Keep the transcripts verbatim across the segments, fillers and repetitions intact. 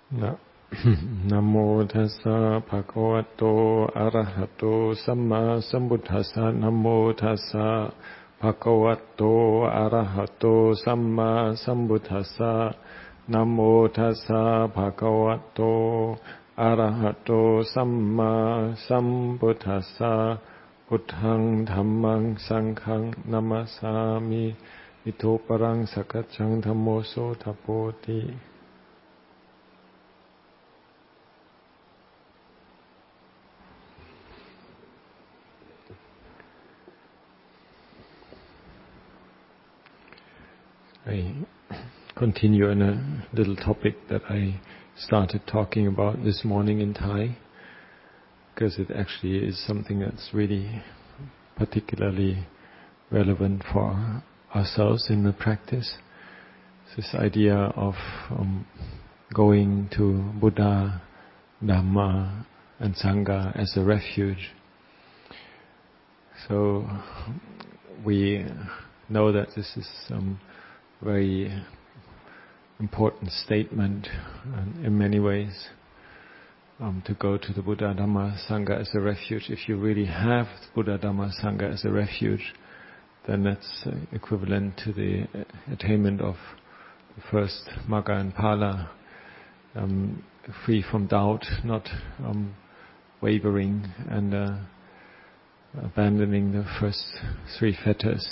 นะนะโมตัสสะภะคะวะโตอะระหะโตสัมมาสัมพุทธัสสะนะโมตัสสะภะคะวะโตอะระหะโตสัมมาสัมพุทธัสสะนะโมตัสสะภะคะวะโตอะระหะโตสัมมาสัมพุทธัสสะพุทธังธัมมังสังฆังนะมัสสามิอิโตปรังสักกัจจังธัมโมโสทโพธิ I continue on a little topic that I started talking about this morning in Thai, because it actually is something that's really particularly relevant for ourselves in the practice. This idea of um, going to Buddha, Dhamma and Sangha as a refuge. So we know that this is um, very important statement in many ways, um, to go to the Buddha, Dhamma, Sangha as a refuge. If you really have Buddha, Dhamma, Sangha as a refuge, then that's uh, equivalent to the attainment of the first Magga and Phala, um, free from doubt, not um, wavering and uh, abandoning the first three fetters.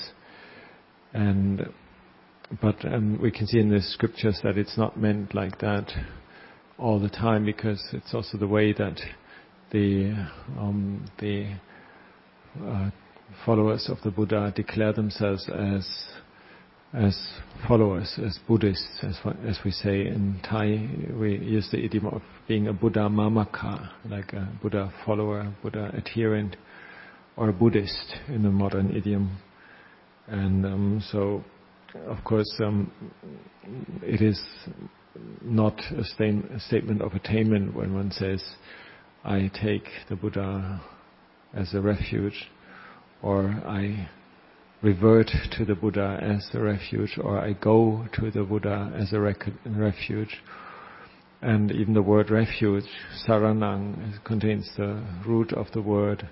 And But um, we can see in the scriptures that it's not meant like that all the time, because it's also the way that the um, the uh, followers of the Buddha declare themselves as as followers, as Buddhists, as as we say in Thai. We use the idiom of being a Buddha Mamaka, like a Buddha follower, Buddha adherent, or a Buddhist in the modern idiom. And um, so. Of course, um, it is not a, sta- a statement of attainment when one says, I take the Buddha as a refuge, or I revert to the Buddha as a refuge, or I go to the Buddha as a rec- refuge. And even the word refuge, saranang, contains the root of the word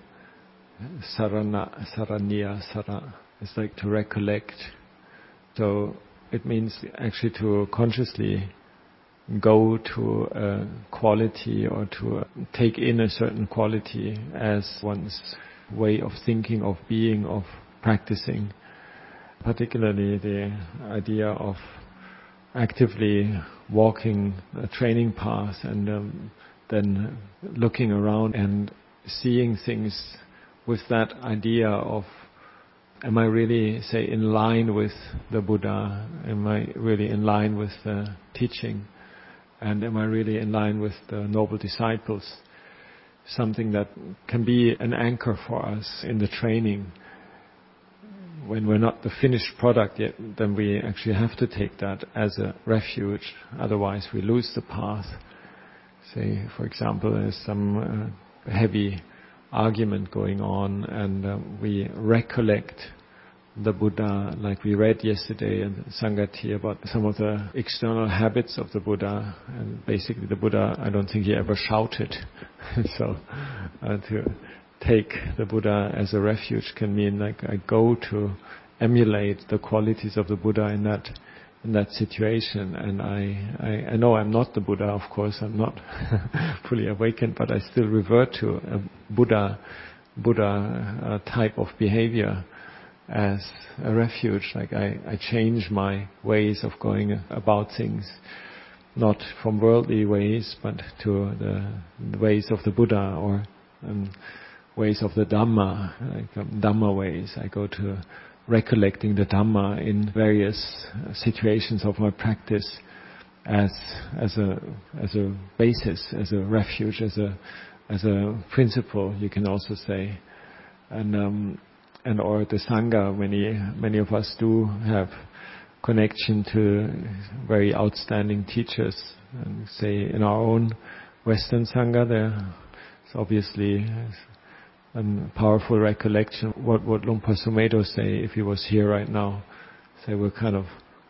sarana, saranya, sara. It's like to recollect. So it means actually to consciously go to a quality, or to take in a certain quality as one's way of thinking, of being, of practicing. Particularly the idea of actively walking a training path and um, then looking around and seeing things with that idea of, am I really, say, in line with the Buddha? Am I really in line with the teaching? And am I really in line with the noble disciples? Something that can be an anchor for us in the training. When we're not the finished product yet, then we actually have to take that as a refuge. Otherwise we lose the path. Say, for example, there's some uh, heavy argument going on, and uh, we recollect the Buddha, like we read yesterday in Sangati about some of the external habits of the Buddha. And basically the Buddha, I don't think he ever shouted. So uh, to take the Buddha as a refuge can mean like I go to emulate the qualities of the Buddha in that in that situation. And I, I, I know I'm not the Buddha, of course, I'm not fully awakened, but I still revert to a Buddha, Buddha uh, type of behavior as a refuge. Like I, I change my ways of going about things, not from worldly ways, but to the, the ways of the Buddha, or um, ways of the Dhamma, like um, Dhamma ways. I go to recollecting the Dhamma in various situations of my practice as as a as a basis, as a refuge, as a as a principle, you can also say. And um, and or the Sangha, many many of us do have connection to very outstanding teachers. And say in our own Western Sangha, there's obviously a powerful recollection. What what Luang Por Sumedho say if he was here right now? Say we're kind of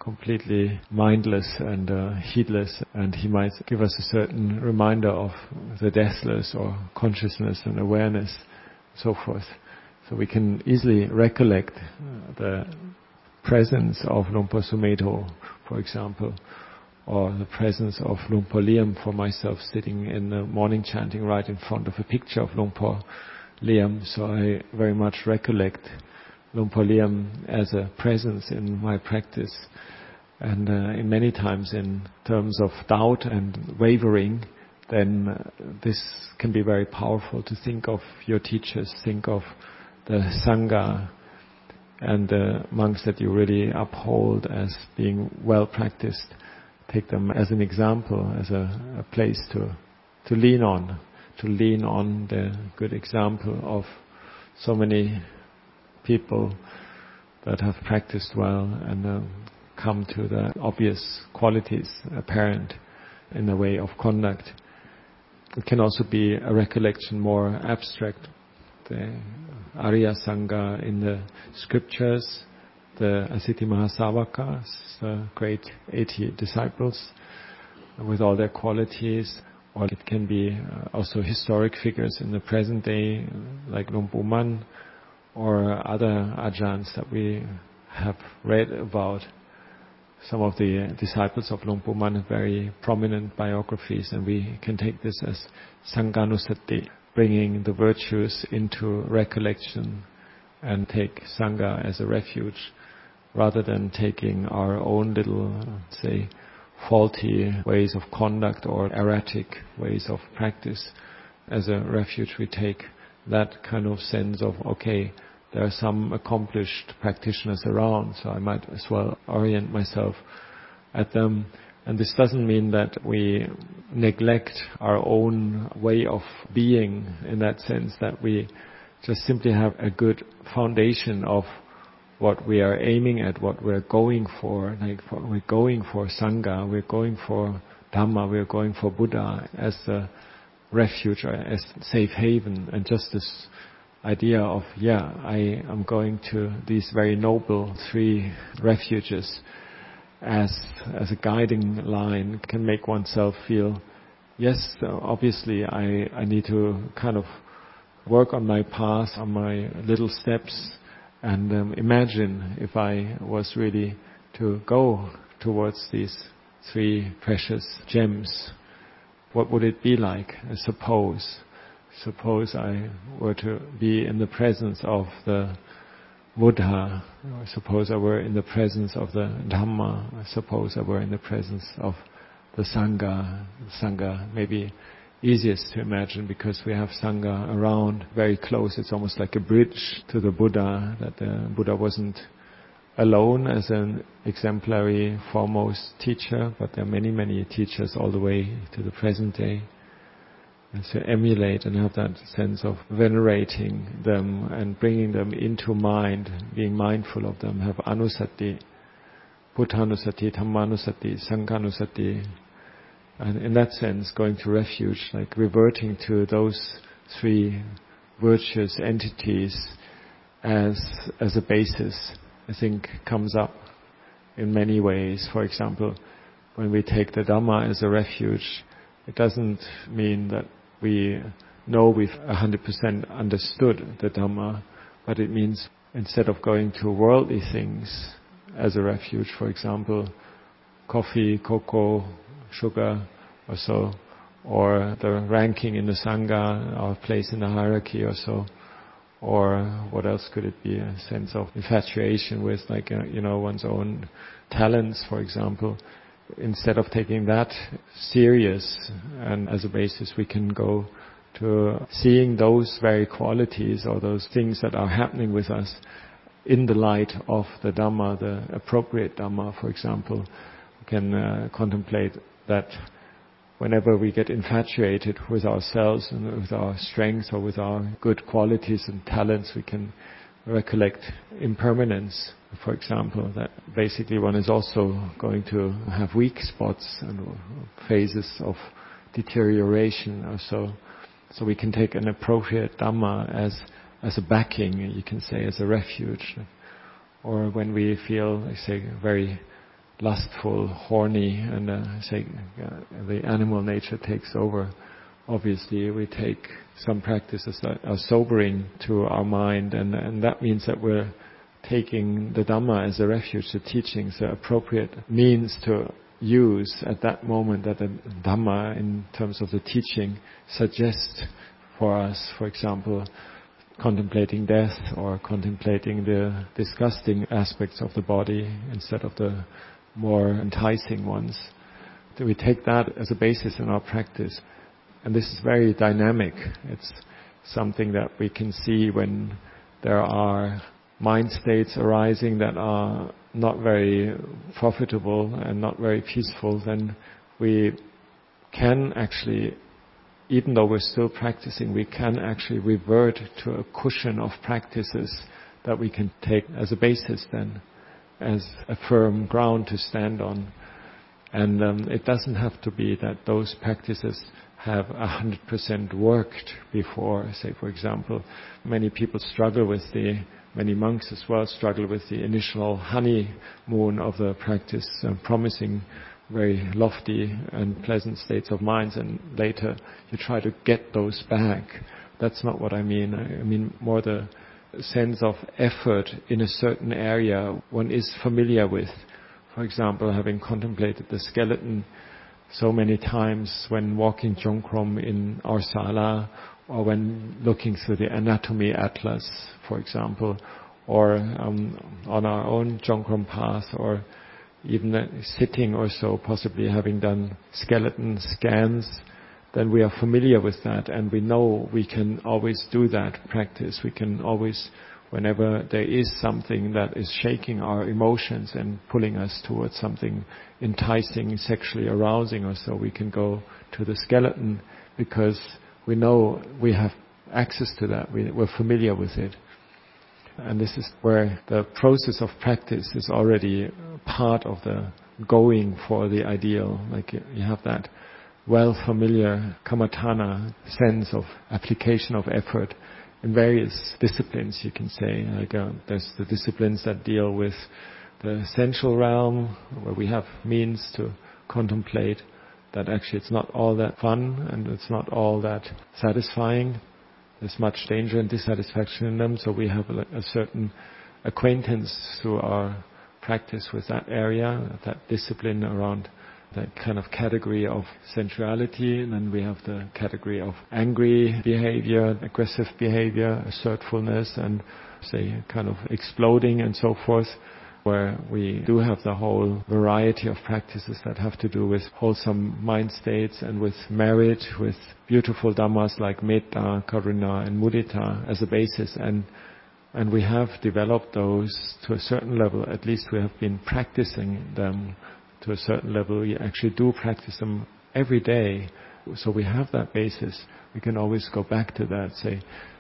completely mindless and uh, heedless, and he might give us a certain reminder of the deathless or consciousness and awareness, so forth. So we can easily recollect the presence of Lumpur Sumedho, for example, or the presence of Lumpur Liam for myself sitting in the morning chanting right in front of a picture of Lumpur Liam. So I very much recollect Lumpur Liam as a presence in my practice. And uh, in many times in terms of doubt and wavering, then uh, this can be very powerful to think of your teachers, think of the Sangha and the monks that you really uphold as being well practiced. Take them as an example, as a, a place to to lean on, to lean on the good example of so many people that have practiced well and uh, come to the obvious qualities apparent in the way of conduct. It can also be a recollection more abstract. The Arya Sangha in the scriptures, the Asiti Mahasavakas, the great eighty disciples with all their qualities, or it can be also historic figures in the present day like Lumpur Man or other ajahns that we have read about. Some of the disciples of Lumpur Man have very prominent biographies, and we can take this as Sanghanusati, bringing the virtues into recollection and take Sangha as a refuge, rather than taking our own little, say, faulty ways of conduct or erratic ways of practice as a refuge. We take that kind of sense of, okay, there are some accomplished practitioners around, so I might as well orient myself at them. And this doesn't mean that we neglect our own way of being, in that sense that we just simply have a good foundation of what we are aiming at, what we're going for. Like for, we're going for Sangha, we're going for Dhamma, we're going for Buddha as the refuge, or as safe haven, and just this idea of, yeah, I am going to these very noble three refuges as as a guiding line can make oneself feel, yes, obviously I, I need to kind of work on my path, on my little steps, and um, imagine if I was really to go towards these three precious gems, what would it be like? Suppose, suppose I were to be in the presence of the Buddha, or suppose I were in the presence of the Dhamma, or suppose I were in the presence of the Sangha. Sangha may be easiest to imagine because we have Sangha around, very close. It's almost like a bridge to the Buddha, that the Buddha wasn't alone as an exemplary foremost teacher, but there are many, many teachers all the way to the present day. And to emulate and have that sense of venerating them and bringing them into mind, being mindful of them, have anusati, Buddhanusati, Dhammanusati, Sanghanusati. And in that sense, going to refuge, like reverting to those three virtuous entities as as a basis, I think comes up in many ways. For example, when we take the Dhamma as a refuge, it doesn't mean that we know we've one hundred percent understood the Dhamma, but it means instead of going to worldly things as a refuge, for example, coffee, cocoa, sugar or so, or the ranking in the Sangha, our place in the hierarchy or so, or what else could it be, a sense of infatuation with, like, uh, you know, one's own talents, for example. Instead of taking that serious and as a basis, we can go to seeing those very qualities or those things that are happening with us in the light of the Dhamma, the appropriate Dhamma, for example. We can uh, contemplate that whenever we get infatuated with ourselves and with our strengths or with our good qualities and talents, we can recollect impermanence, for example, that basically one is also going to have weak spots and phases of deterioration or so. So we can take an appropriate Dhamma as as a backing, you can say, as a refuge. Or when we feel, I say, very lustful, horny, and uh, say uh, the animal nature takes over. Obviously, we take some practices that are sobering to our mind, and, and that means that we're taking the Dhamma as a refuge, the teachings, the appropriate means to use at that moment that the Dhamma, in terms of the teaching, suggests for us. For example, contemplating death or contemplating the disgusting aspects of the body instead of the more enticing ones. We take that as a basis in our practice. And this is very dynamic. It's something that we can see when there are mind states arising that are not very profitable and not very peaceful. Then we can actually, even though we're still practicing, we can actually revert to a cushion of practices that we can take as a basis then, as a firm ground to stand on. And um, it doesn't have to be that those practices have a hundred percent worked before. Say, for example, many people struggle with the, many monks as well struggle with the initial honeymoon of the practice, uh, promising very lofty and pleasant states of minds, and later you try to get those back. That's not what I mean. I mean more the sense of effort in a certain area one is familiar with. For example, having contemplated the skeleton so many times when walking Jongkrom in our sala, or when looking through the anatomy atlas, for example, or um, on our own Jongkrom path, or even sitting or so, possibly having done skeleton scans, then we are familiar with that, and we know we can always do that practice. We can always, whenever there is something that is shaking our emotions and pulling us towards something enticing, sexually arousing or so, we can go to the skeleton because we know we have access to that. We, we're familiar with it. And this is where the process of practice is already part of the going for the ideal. Like you have that well familiar kammatthana sense of application of effort in various disciplines, you can say. Like uh, there's the disciplines that deal with the sensual realm, where we have means to contemplate that actually it's not all that fun and it's not all that satisfying. There's much danger and dissatisfaction in them, so we have a, a certain acquaintance through our practice with that area, that discipline around that kind of category of sensuality. And then we have the category of angry behavior, aggressive behavior, assertfulness, and say kind of exploding and so forth, where we do have the whole variety of practices that have to do with wholesome mind states and with merit, with beautiful dhammas like metta, karuna and mudita as a basis. And and we have developed those to a certain level. At least we have been practicing them to a certain level. We actually do practice them every day. So we have that basis. We can always go back to that, say,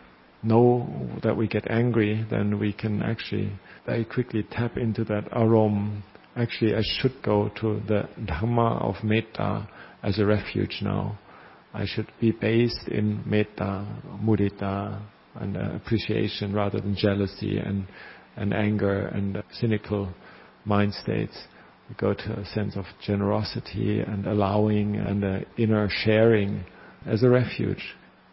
know that we get angry, then we can actually very quickly tap into that arom. Actually, I should go to the Dhamma of metta as a refuge now. I should be based in metta, mudita, and uh, appreciation rather than jealousy and, and anger and uh, cynical mind states. We go to a sense of generosity and allowing and uh, inner sharing as a refuge.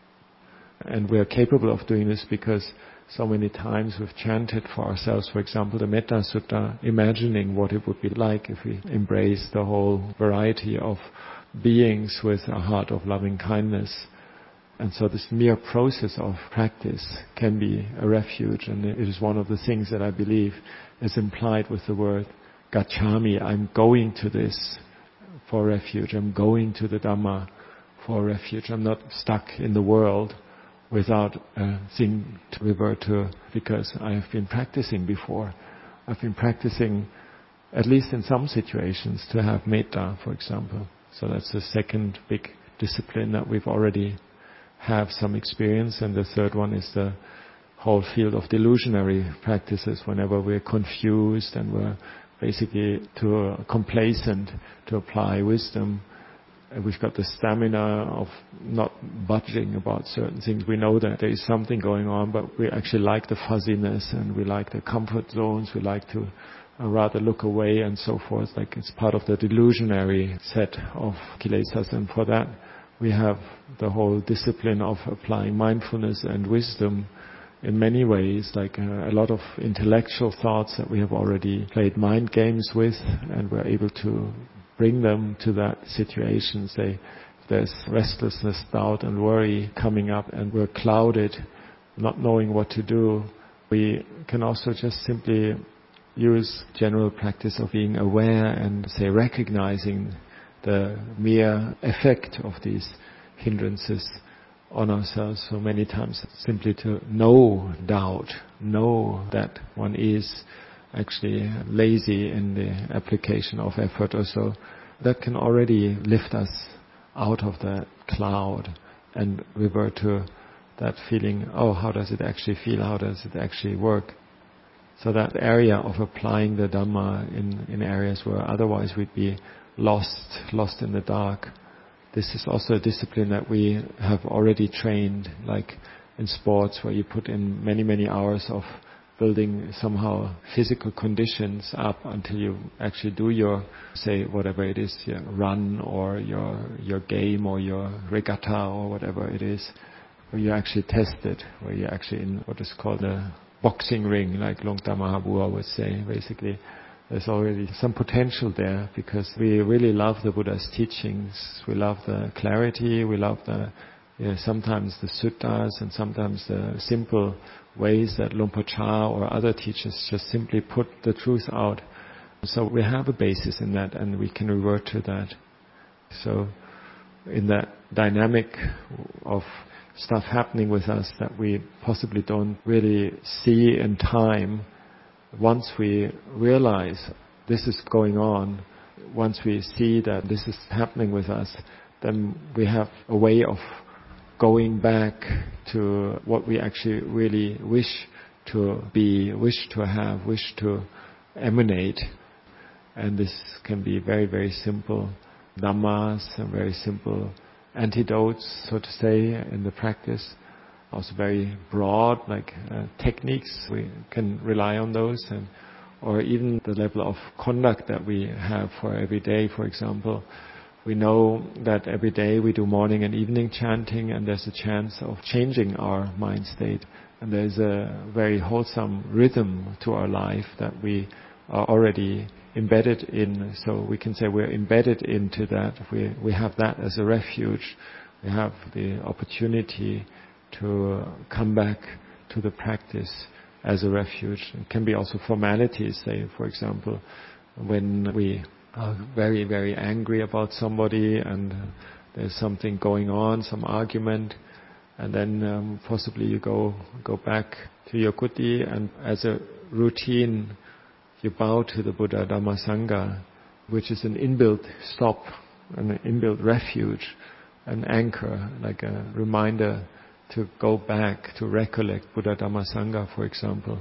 And we are capable of doing this because so many times we've chanted for ourselves, for example, the Metta Sutta, imagining what it would be like if we embrace the whole variety of beings with a heart of loving kindness. And so this mere process of practice can be a refuge, and it is one of the things that I believe is implied with the word gacchami. I'm going to this for refuge. I'm going to the Dhamma for refuge. I'm not stuck in the world without a thing to revert to, because I have been practicing before. I've been practicing, at least in some situations, to have metta, for example. So that's the second big discipline that we've already have some experience. And the third one is the whole field of delusionary practices, whenever we're confused and we're basically too complacent to apply wisdom. We've got the stamina of not budging about certain things. We know that there is something going on, but we actually like the fuzziness and we like the comfort zones. We like to uh, rather look away and so forth. Like it's part of the delusionary set of kilesas, and for that we have the whole discipline of applying mindfulness and wisdom in many ways, like uh, a lot of intellectual thoughts that we have already played mind games with, and we're able to bring them to that situation. Say, if there's restlessness, doubt and worry coming up and we're clouded, not knowing what to do, we can also just simply use general practice of being aware and, say, recognizing the mere effect of these hindrances on ourselves. So many times simply to know doubt, know that one is actually lazy in the application of effort or so, that can already lift us out of that cloud and revert to that feeling, oh, how does it actually feel, how does it actually work? So that area of applying the Dhamma in, in areas where otherwise we'd be lost, lost in the dark. This is also a discipline that we have already trained, like in sports, where you put in many, many hours of building somehow physical conditions up until you actually do your, say, whatever it is, your run or your your game or your regatta or whatever it is, where you actually test it, where you're actually in what is called a boxing ring, like Longta Mahabua would say. Basically, there's already some potential there, because we really love the Buddha's teachings. We love the clarity, we love the, you know, sometimes the suttas and sometimes the simple ways that Luang Por or other teachers just simply put the truth out. So we have a basis in that and we can revert to that. So in that dynamic of stuff happening with us that we possibly don't really see in time, once we realize this is going on, once we see that this is happening with us, then we have a way of going back to what we actually really wish to be, wish to have, wish to emanate. And this can be very, very simple dhammas and very simple antidotes, so to say, in the practice. Also very broad, like uh, techniques, we can rely on those, and or even the level of conduct that we have for every day. For example, we know that every day we do morning and evening chanting, and there's a chance of changing our mind state, and there's a very wholesome rhythm to our life that we are already embedded in. So we can say we're embedded into that. We we have that as a refuge. We have the opportunity to come back to the practice as a refuge. It can be also formalities, say, for example, when we are very, very angry about somebody and there's something going on, some argument, and then um, possibly you go go back to your kuti, and as a routine you bow to the Buddha, Dhamma, Sangha, which is an inbuilt stop, an inbuilt refuge, an anchor, like a reminder to go back, to recollect Buddha, Dhamma, Sangha, for example.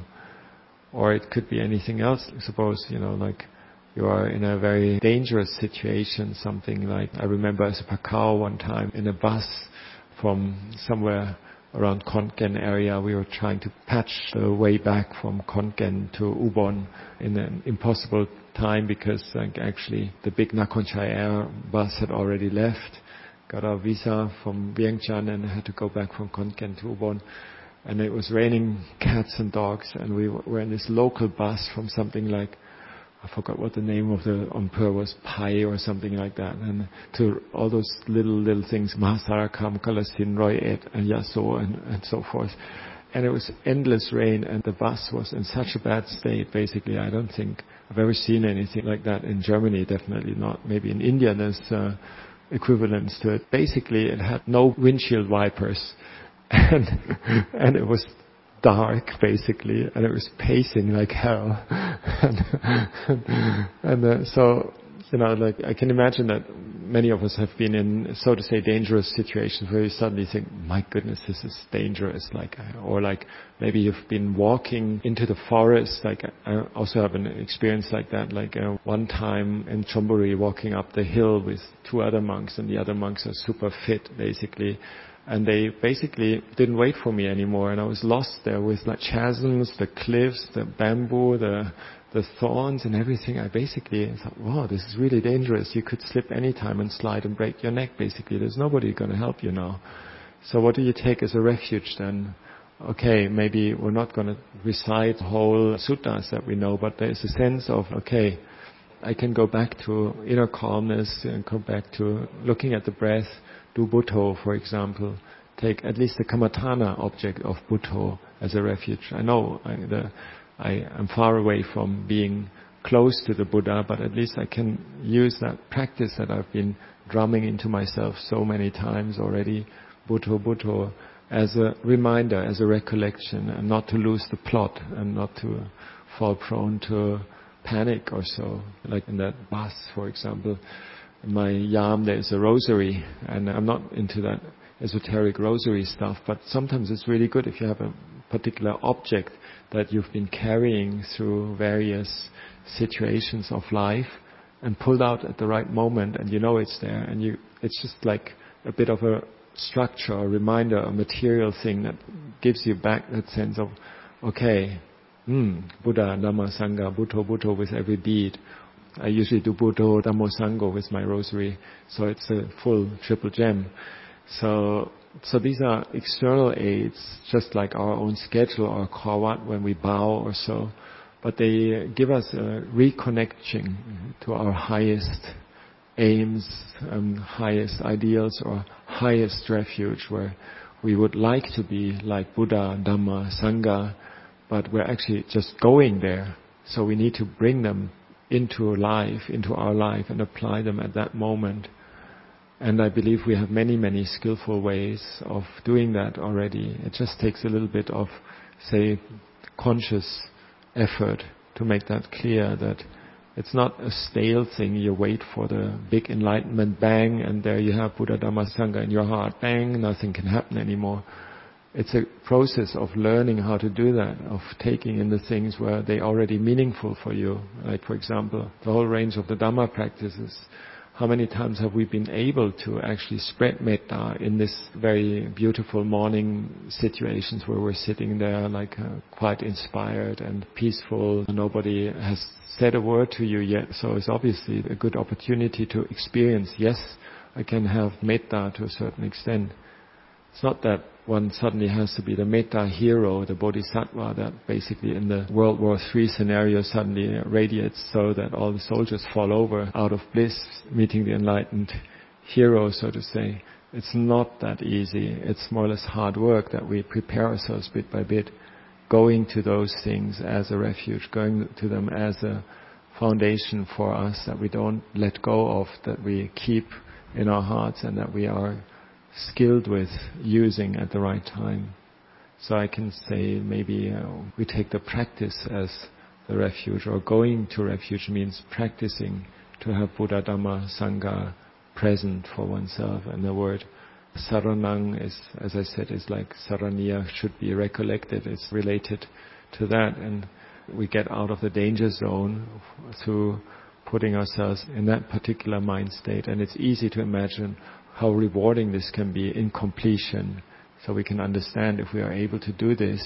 Or it could be anything else. Suppose, you know, like you are in a very dangerous situation, something like, I remember as a Pakao one time in a bus from somewhere around Konken area, we were trying to patch the way back from Konken to Ubon in an impossible time, because like, actually the big Nakhon Chai Air bus had already left. Got our visa from Vientiane and had to go back from Konken to Ubon. And it was raining cats and dogs, and we were in this local bus from something like, I forgot what the name of the Ampur was, Pai or something like that, and to all those little, little things, Mahasarakam, Kalasin, Roy Et, and Yaso, and, and so forth. And it was endless rain, and the bus was in such a bad state, basically. I don't think I've ever seen anything like that in Germany, definitely not. Maybe in India there's uh, equivalents to it. Basically, it had no windshield wipers, and and it was dark, basically, and it was pacing like hell. and and uh, so, you know, like I can imagine that many of us have been in, so to say, dangerous situations where you suddenly think, my goodness, this is dangerous. Like, or like maybe you've been walking into the forest. Like I also have an experience like that. Like uh, one time in Chonburi, walking up the hill with two other monks, and the other monks are super fit, basically. And they basically didn't wait for me anymore, and I was lost there with like chasms, the cliffs, the bamboo, the the thorns and everything, I basically thought, wow, this is really dangerous. You could slip any time and slide and break your neck, basically. There's nobody going to help you now. So what do you take as a refuge then? Okay, maybe we're not going to recite whole suttas that we know, but there's a sense of, okay, I can go back to inner calmness and go back to looking at the breath, do Buddho, for example. Take at least the Kammatthana object of Buddho as a refuge. I know I, the, I am far away from being close to the Buddha, but at least I can use that practice that I've been drumming into myself so many times already, Buddho, Buddho, as a reminder, as a recollection, and not to lose the plot and not to fall prone to panic or so. Like in that bus, for example, in my yam there is a rosary, and I'm not into that esoteric rosary stuff, but sometimes it's really good if you have a particular object that you've been carrying through various situations of life and pulled out at the right moment, and you know it's there, and you it's just like a bit of a structure, a reminder, a material thing that gives you back that sense of, okay, hmm, Buddha, Dhamma, Sangha, Buddho, Buddho with every beat. I usually do Buddho, Dhammo, Sangho with my rosary, so it's a full triple gem. So, so these are external aids, just like our own schedule or kawat when we bow or so, but they give us a reconnection to our highest aims, um, highest ideals, or highest refuge, where we would like to be like Buddha, Dhamma, Sangha, but we're actually just going there. So we need to bring them into life, into our life, and apply them at that moment. And I believe we have many, many skillful ways of doing that already. It just takes a little bit of, say, conscious effort to make that clear, that it's not a stale thing. You wait for the big enlightenment, bang, and there you have Buddha, Dhamma, Sangha in your heart, bang, nothing can happen anymore. It's a process of learning how to do that, of taking in the things where they're already meaningful for you. Like, for example, the whole range of the Dhamma practices. How many times have we been able to actually spread metta in this very beautiful morning situations where we're sitting there like uh, quite inspired and peaceful. Nobody has said a word to you yet, so it's obviously a good opportunity to experience, yes, I can have metta to a certain extent. It's not that one suddenly has to be the metta hero, the bodhisattva that basically in the World War Three scenario suddenly radiates so that all the soldiers fall over out of bliss, meeting the enlightened hero, so to say. It's not that easy. It's more or less hard work that we prepare ourselves bit by bit, going to those things as a refuge, going to them as a foundation for us that we don't let go of, that we keep in our hearts and that we are skilled with using at the right time. So I can say maybe uh, we take the practice as the refuge, or going to refuge means practicing to have Buddha, Dhamma, Sangha present for oneself. And the word saranang is, as I said, is like saraniya, should be recollected. It's related to that, and we get out of the danger zone through putting ourselves in that particular mind state. And it's easy to imagine how rewarding this can be in completion. So we can understand if we are able to do this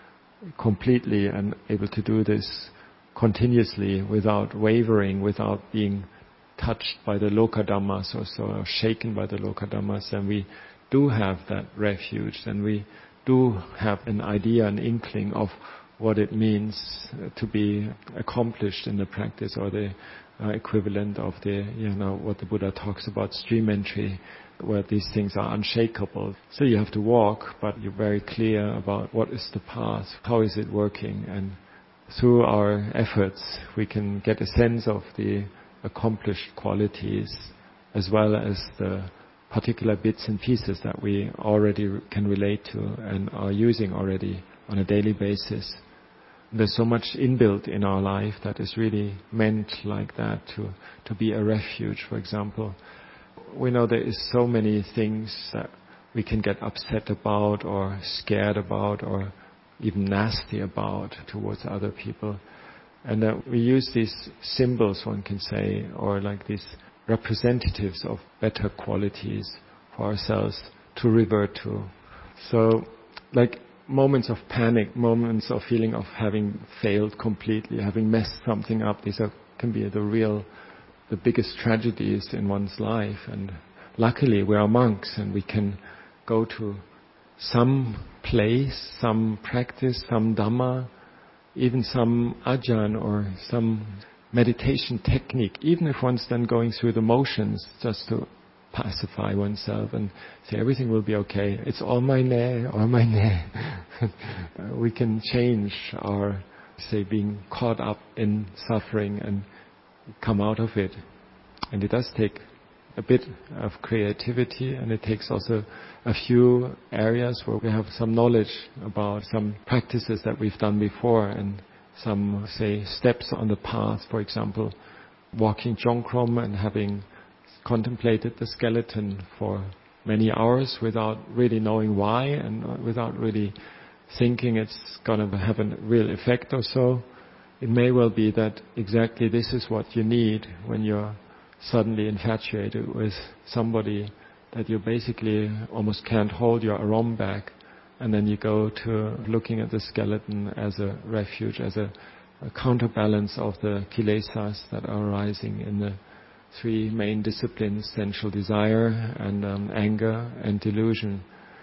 completely and able to do this continuously without wavering, without being touched by the loka dhammas or so, or shaken by the loka dhammas, then we do have that refuge, and we do have an idea, an inkling of what it means to be accomplished in the practice, or the uh, equivalent of the, you know, what the Buddha talks about, stream entry, where these things are unshakable. So you have to walk, but you're very clear about what is the path, how is it working, and through our efforts we can get a sense of the accomplished qualities as well as the particular bits and pieces that we already can relate to and are using already on a daily basis. There's so much inbuilt in our life that is really meant like that, to, to be a refuge, for example. We know there is so many things that we can get upset about or scared about or even nasty about towards other people. And that we use these symbols, one can say, or like these representatives of better qualities for ourselves to revert to. So, like, moments of panic, moments of feeling of having failed completely, having messed something up. These are, can be the real, the biggest tragedies in one's life. And luckily we are monks and we can go to some place, some practice, some Dhamma, even some ajahn or some meditation technique, even if one's then going through the motions, just to pacify oneself and say everything will be okay. It's all my ne, all my ne. We can change our, say, being caught up in suffering and come out of it. And it does take a bit of creativity, and it takes also a few areas where we have some knowledge about some practices that we've done before and some, say, steps on the path. For example, walking Jongkrom and having contemplated the skeleton for many hours without really knowing why and without really thinking it's going to have a real effect or so. It may well be that exactly this is what you need when you're suddenly infatuated with somebody that you basically almost can't hold your arm back, and then you go to looking at the skeleton as a refuge, as a, a counterbalance of the kilesas that are arising in the three main disciplines: sensual desire and um, anger and delusion.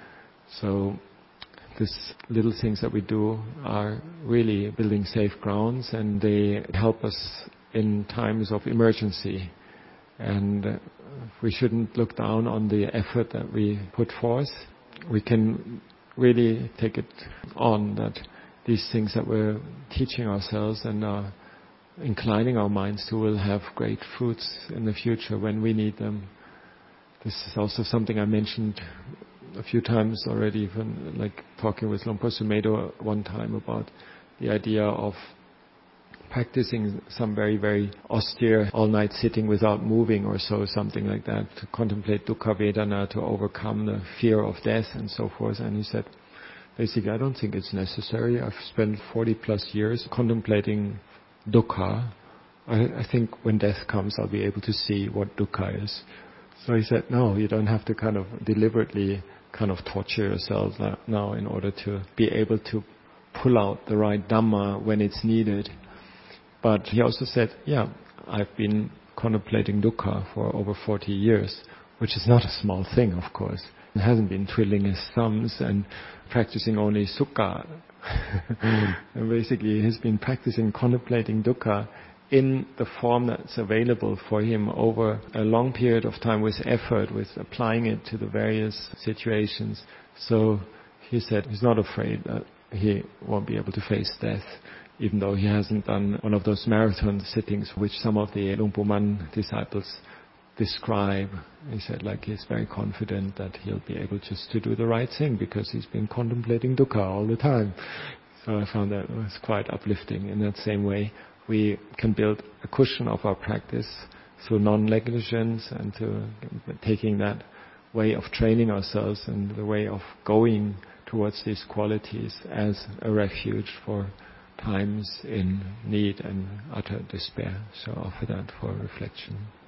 So these little things that we do are really building safe grounds, and they help us in times of emergency. And uh, we shouldn't look down on the effort that we put forth. We can really take it on that these things that we're teaching ourselves and are inclining our minds to will have great fruits in the future when we need them. This is also something I mentioned a few times already, even like talking with Luang Por Sumedho one time about the idea of practicing some very, very austere all-night sitting without moving or so, something like that, to contemplate dukkha vedana, to overcome the fear of death and so forth. And he said, basically, I don't think it's necessary. I've spent forty plus years contemplating dukkha. I, I think when death comes, I'll be able to see what dukkha is. So he said, no, you don't have to kind of deliberately kind of torture yourself now in order to be able to pull out the right Dhamma when it's needed. But he also said, yeah, I've been contemplating dukkha for over forty years, which is not a small thing, of course. He hasn't been twiddling his thumbs and practicing only sukha. And basically he's been practicing contemplating dukkha in the form that's available for him over a long period of time with effort, with applying it to the various situations. So he said he's not afraid that he won't be able to face death, even though he hasn't done one of those marathon sittings which some of the Luang Por Man disciples describe. He said like he's very confident that he'll be able just to do the right thing because he's been contemplating dukkha all the time. So I found that was quite uplifting. In that same way, we can build a cushion of our practice through non-negligence and to taking that way of training ourselves and the way of going towards these qualities as a refuge for times in need and utter despair. So offer that for reflection.